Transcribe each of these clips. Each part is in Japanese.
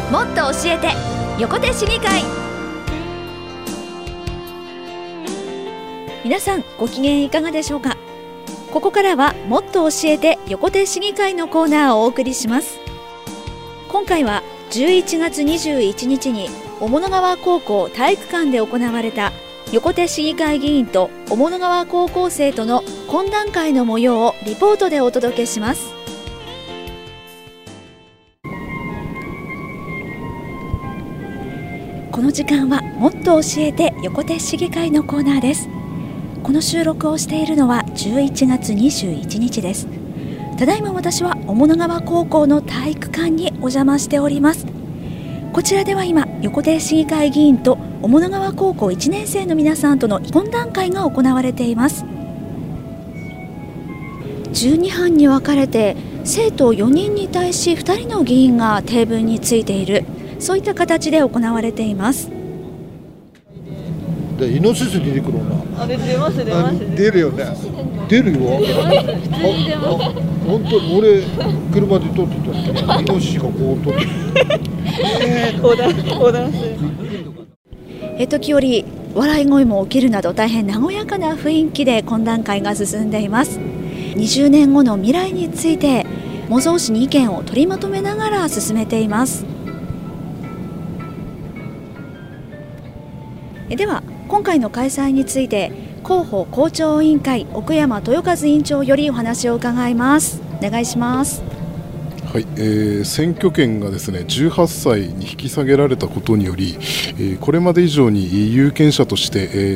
もっと教えて横手市議会。皆さんご機嫌いかがでしょうか。ここからはもっと教えて横手市議会のコーナーをお送りします。今回は11月21日に雄物川高校体育館で行われた横手市議会議員と雄物川高校生との懇談会の模様をリポートでお届けします。この時間はもっと教えて横手市議会のコーナーです。この収録をしているのは11月21日です。ただいま私は雄物川高校の体育館にお邪魔しております。こちらでは今横手市議会議員と雄物川高校1年生の皆さんとの懇談会が行われています。12班に分かれて生徒4人に対し2人の議員がテーブルについている、そういった形で行われています。 でイノシシ出てくるな。 出ます。 出るよね。出るよ。本当に俺車で撮ってたらイノシシがこう撮って横断する。 時折笑い声も起きるなど大変和やかな雰囲気で懇談会が進んでいます。20年後の未来について模造紙に意見を取りまとめながら進めています。では今回の開催について広報校長委員会奥山豊和委員長よりお話を伺います。お願いします。 はい、選挙権がですね18歳に引き下げられたことにより、これまで以上に有権者として、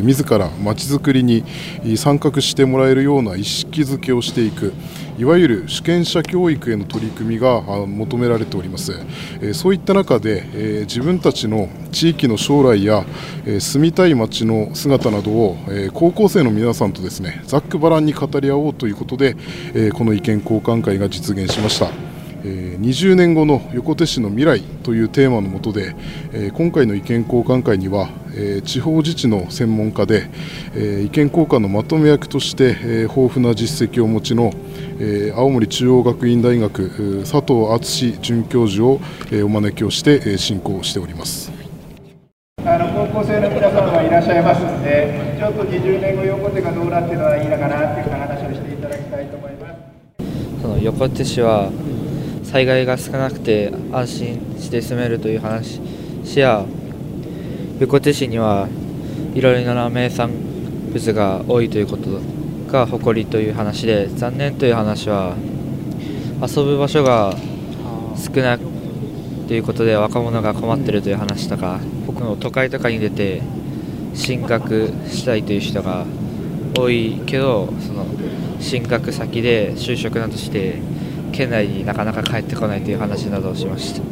自らまちづくりに参画してもらえるような意識づけをしていく、いわゆる主権者教育への取り組みが求められております。そういった中で、自分たちの地域の将来や、住みたい街の姿などを、高校生の皆さんとですねざっくばらんに語り合おうということで、この意見交換会が実現しました。20年後の横手市の未来というテーマの下で、今回の意見交換会には、地方自治の専門家で、意見交換のまとめ役として、豊富な実績をお持ちの、青森中央学院大学佐藤敦准教授を、お招きをして、進行しております。 高校生の皆さんはいらっしゃいますので、ちょっと20年後横手がどうなっているのがいいのかなっていう話をしていただきたいと思います。 その横手市は災害が少なくて安心して住めるという話や、横手市にはいろいろな名産物が多いということが誇りという話で、残念という話は遊ぶ場所が少ないということで若者が困っているという話とか、僕の都会とかに出て進学したいという人が多いけど、その進学先で就職などして県内になかなか帰ってこないという話などをしました。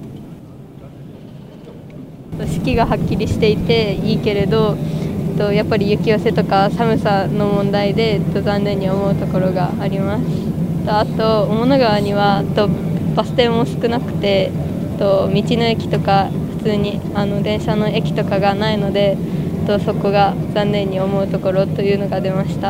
四季がはっきりしていていいけれど、やっぱり雪寄せとか寒さの問題で残念に思うところがあります。あと雄物川にはバス停も少なくて、道の駅とか普通に電車の駅とかがないので、そこが残念に思うところというのが出ました。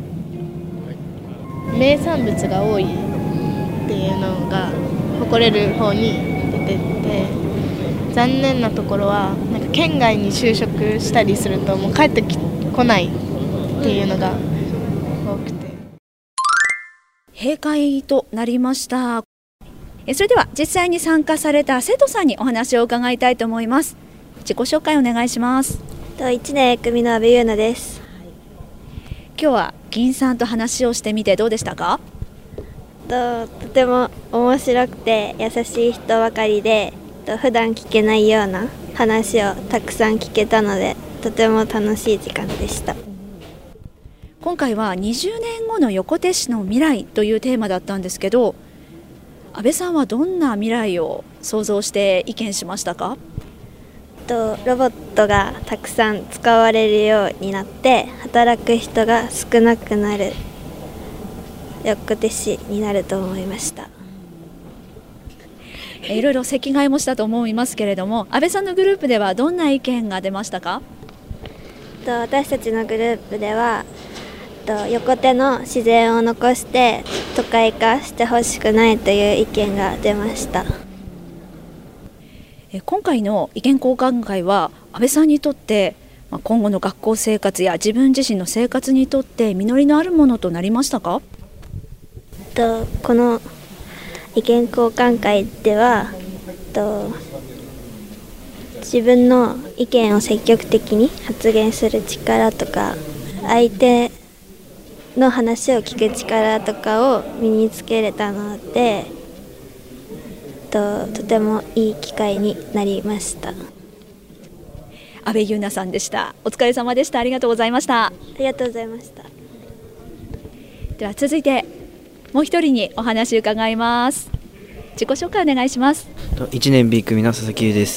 名産物が多いっていうのが誇れる方に出てて、残念なところはなんか県外に就職したりするともう帰ってこないっていうのが多くて。 閉会となりました。それでは実際に参加された生徒さんにお話を伺いたいと思います。自己紹介お願いします。 1年組の阿部優奈です。 今日は議員さんと話をしてみてどうでしたか？ とても面白くて優しい人ばかりで、普段聞けないような話をたくさん聞けたので、とても楽しい時間でした。 今回は20年後の横手市の未来というテーマだったんですけど、安倍さんはどんな未来を想像して意見しましたか？ ロボットがたくさん使われるようになって働く人が少なくなる横手市になると思いました。 いろいろ席替えもしたと思いますけれども、安倍さんのグループではどんな意見が出ましたか？ 私たちのグループでは横手の自然を残して都会化してほしくないという意見が出ました。 今回の意見交換会は安倍さんにとって今後の学校生活や自分自身の生活にとって実りのあるものとなりましたか？ この意見交換会では自分の意見を積極的に発言する力とか相手の話を聞く力とかを身につけれたのでとてもいい機会になりました。 安倍優奈さんでした。お疲れ様でした。ありがとうございました。 ありがとうございました。 では続いてもう一人にお話を伺います。自己紹介お願いします。 1年 B 組の佐々木優です。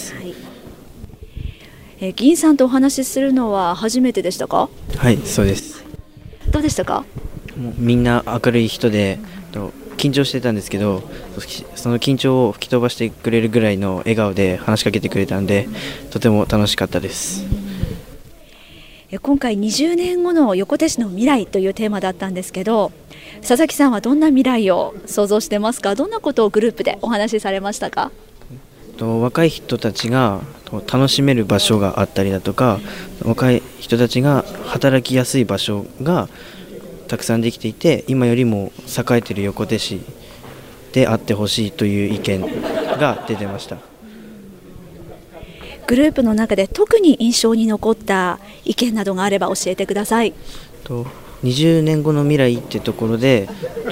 議員さんとお話しするのは初めてでしたか？ はい、そうです。 どうでしたか？ もうみんな明るい人で緊張してたんですけど、その緊張を吹き飛ばしてくれるぐらいの笑顔で話しかけてくれたのでとても楽しかったです。 今回20年後の横手市の未来というテーマだったんですけど、佐々木さんはどんな未来を想像してますか？どんなことをグループでお話しされましたか？ 若い人たちが楽しめる場所があったりだとか、若い人たちが働きやすい場所がたくさんできていて、今よりも栄えている横手市であってほしいという意見が出てました。 グループの中で特に印象に残った意見などがあれば教えてください。 20年後の未来ってところで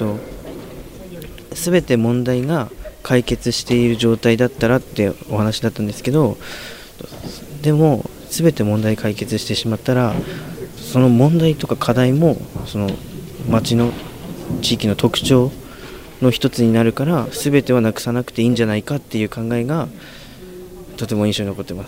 全て問題が解決している状態だったらってお話だったんですけど、でも全て問題解決してしまったらその問題とか課題もその町の地域の特徴の一つになるから、全てはなくさなくていいんじゃないかっていう考えがとても印象に残ってます。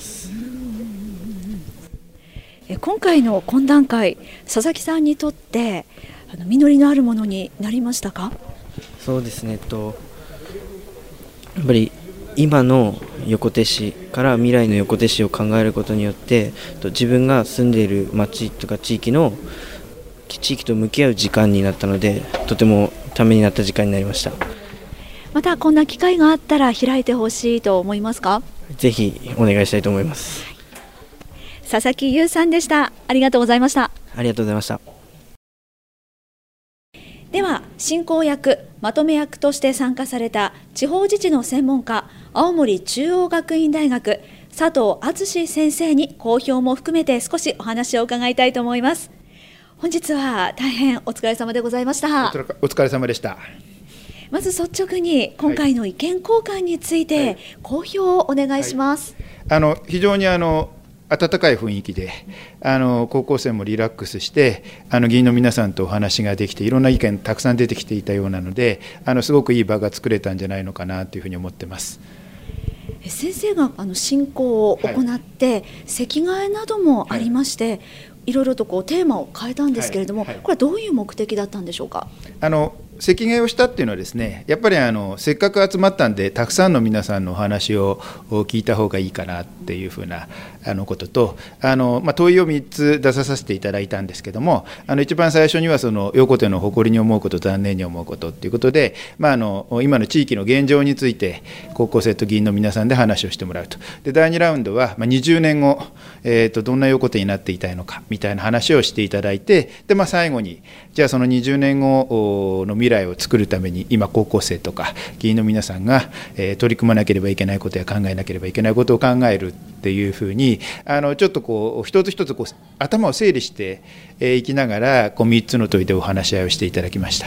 今回の懇談会、佐々木さんにとって実りのあるものになりましたか？ そうですね、やっぱり今の横手市から未来の横手市を考えることによって自分が住んでいる町とか地域と向き合う時間になったので、とてもためになった時間になりました。 またこんな機会があったら開いてほしいと思いますか？ ぜひお願いしたいと思います。 佐々木優さんでした。ありがとうございました。 ありがとうございました。 では進行役、まとめ役として参加された地方自治の専門家、青森中央学院大学佐藤敦先生に講評も含めて少しお話を伺いたいと思います。本日は大変お疲れ様でございました。 お疲れ様でした。 まず率直に今回の意見交換について講評をお願いします。 非常に温かい雰囲気で高校生もリラックスして議員の皆さんとお話ができて、いろんな意見たくさん出てきていたようなので、すごくいい場が作れたんじゃないのかなというふうに思ってます。 先生が進行を行って、席替えなどもありまして、いろいろとテーマを変えたんですけれども、これはどういう目的だったんでしょうか？ 席替えをしたっていうのはですね、やっぱりせっかく集まったんでたくさんの皆さんのお話を聞いた方がいいかなっていうふうなことと、問いを3つ出させていただいたんですけども、一番最初にはその横手の誇りに思うこと、残念に思うことっていうことで、今の地域の現状について高校生と議員の皆さんで話をしてもらうと。で第2ラウンドは20年後、どんな横手になっていたいのかみたいな話をしていただいて、で、最後にじゃあその20年後の未来を作るために今高校生とか議員の皆さんが取り組まなければいけないことや考えなければいけないことを考えるっていうふうにちょっと一つ一つ頭を整理していきながら3つの問いでお話し合いをしていただきました。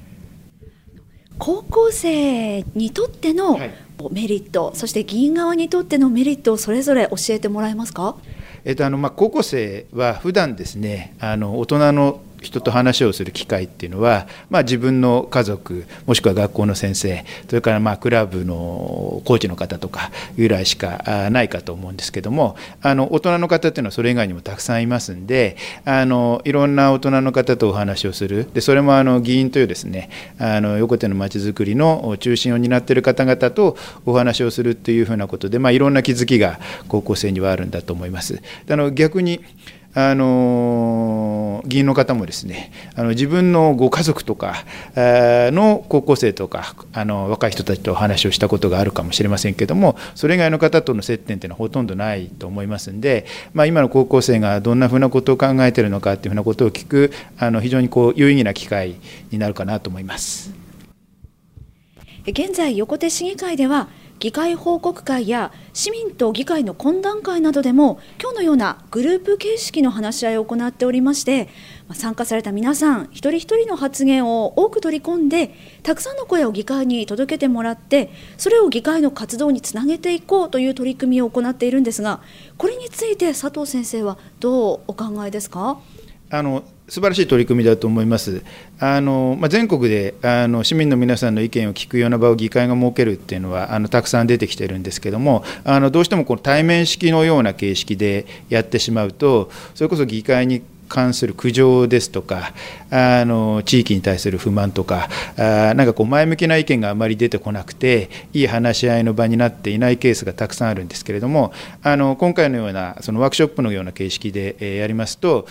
高校生にとってのメリット、そして議員側にとってのメリットをそれぞれ教えてもらえますか？ 高校生は普段ですね、大人の人と話をする機会っていうのは、自分の家族もしくは学校の先生、それからクラブのコーチの方とかぐらいしかないかと思うんですけども、大人の方っていうのはそれ以外にもたくさんいますんで、いろんな大人の方とお話をする。でそれも議員というですね、横手のまちづくりの中心を担っている方々とお話をするっていうふうなことで、いろんな気づきが高校生にはあるんだと思います。逆に議員の方もですね、自分のご家族とかの高校生とか若い人たちとお話をしたことがあるかもしれませんけども、それ以外の方との接点というのはほとんどないと思いますんで、今の高校生がどんなふうなことを考えているのかというふうなことを聞く非常に有意義な機会になるかなと思います。 現在、横手市議会では議会報告会や市民と議会の懇談会などでも今日のようなグループ形式の話し合いを行っておりまして、参加された皆さん一人一人の発言を多く取り込んで、たくさんの声を議会に届けてもらって、それを議会の活動につなげていこうという取り組みを行っているんですが、これについて佐藤先生はどうお考えですか？ 素晴らしい取り組みだと思います。全国で市民の皆さんの意見を聞くような場を議会が設けるっていうのはたくさん出てきているんですけども、どうしてもこの対面式のような形式でやってしまうと、それこそ議会に関する苦情ですとか、地域に対する不満とか、前向きな意見があまり出てこなくて、いい話し合いの場になっていないケースがたくさんあるんですけれども、今回のようなそのワークショップのような形式でやりますと、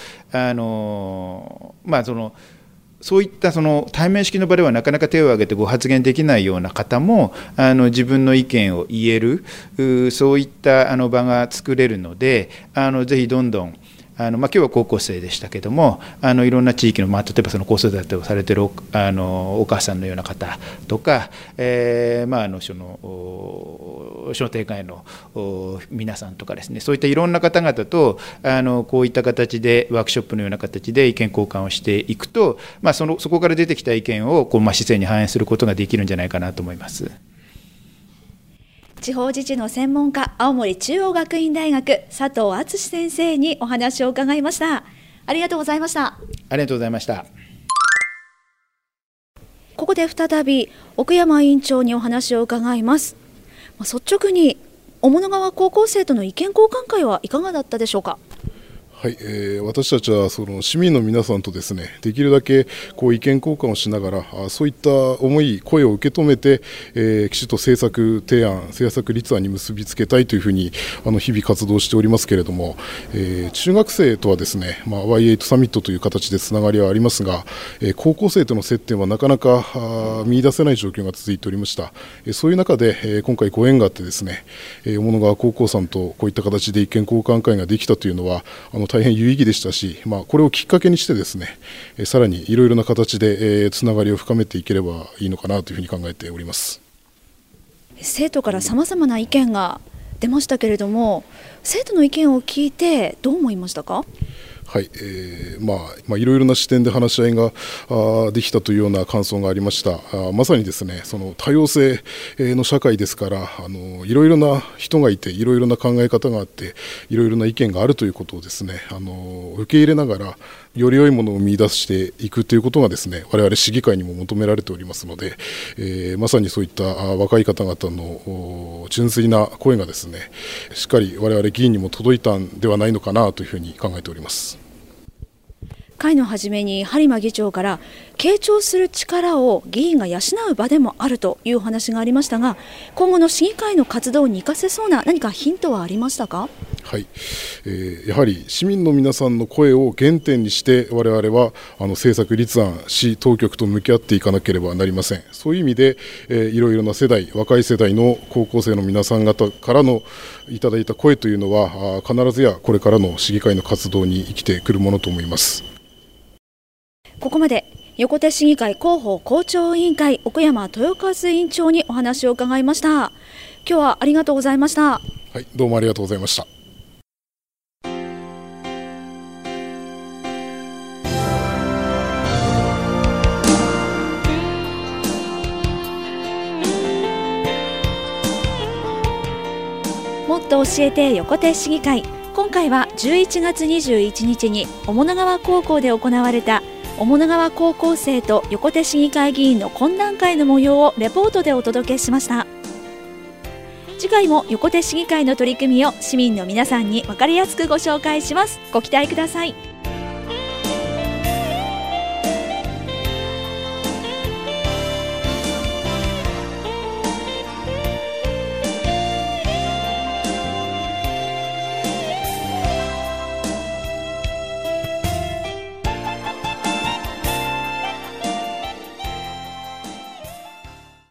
そういったその対面式の場ではなかなか手を挙げてご発言できないような方も自分の意見を言える、そういった場が作れるので、ぜひどんどん今日は高校生でしたけども、いろんな地域の、例えばその子育てをされているお母さんのような方とか、その商店街の皆さんとかですね、そういったいろんな方々とこういった形でワークショップのような形で意見交換をしていくと、そこから出てきた意見を市政に反映することができるんじゃないかなと思います。 地方自治の専門家、青森中央学院大学佐藤敦先生にお話を伺いました。ありがとうございました。 ありがとうございました。 ここで再び奥山委員長にお話を伺います。率直に雄物川高校生との意見交換会はいかがだったでしょうか？ はい、私たちはその市民の皆さんとですね、できるだけ意見交換をしながら、そういった思い、声を受け止めて、きちっと政策提案、政策立案に結びつけたいというふうに日々活動しておりますけれども、中学生とはですね、Y8 サミットという形でつながりはありますが、高校生との接点はなかなか見出せない状況が続いておりました。そういう中で、今回ご縁があってですね、雄物川高校さんとこういった形で意見交換会ができたというのは大変有意義でしたし、これをきっかけにしてですね、さらにいろいろな形でつながりを深めていければいいのかなというふうに考えております。 生徒からさまざまな意見が出ましたけれども、生徒の意見を聞いてどう思いましたか？ はい、いろいろな視点で話し合いができたというような感想がありました。まさにですね、その多様性の社会ですから、いろいろな人がいて、いろいろな考え方があって、いろいろな意見があるということをですね、受け入れながらより良いものを見出していくということがですね、我々市議会にも求められておりますので、まさにそういった若い方々の純粋な声がですね、しっかり我々議員にも届いたんではないのかなというふうに考えております。 会の初めに播磨議長から傾聴する力を議員が養う場でもあるというお話がありましたが、今後の市議会の活動に生かせそうな何かヒントはありましたか？ はい、やはり市民の皆さんの声を原点にして我々は政策立案、市当局と向き合っていかなければなりません。そういう意味で、いろいろな世代、若い世代の高校生の皆さん方からのいただいた声というのは必ずやこれからの市議会の活動に生きてくるものと思います。 ここまで横手市議会広報校長委員会奥山豊和委員長にお話を伺いました。今日はありがとうございました。 はい、どうもありがとうございました。 もっと教えて横手市議会、今回は11月21日に雄物川高校で行われた雄物川高校生と横手市議会議員の懇談会の模様をレポートでお届けしました。次回も横手市議会の取り組みを市民の皆さんに分かりやすくご紹介します。ご期待ください。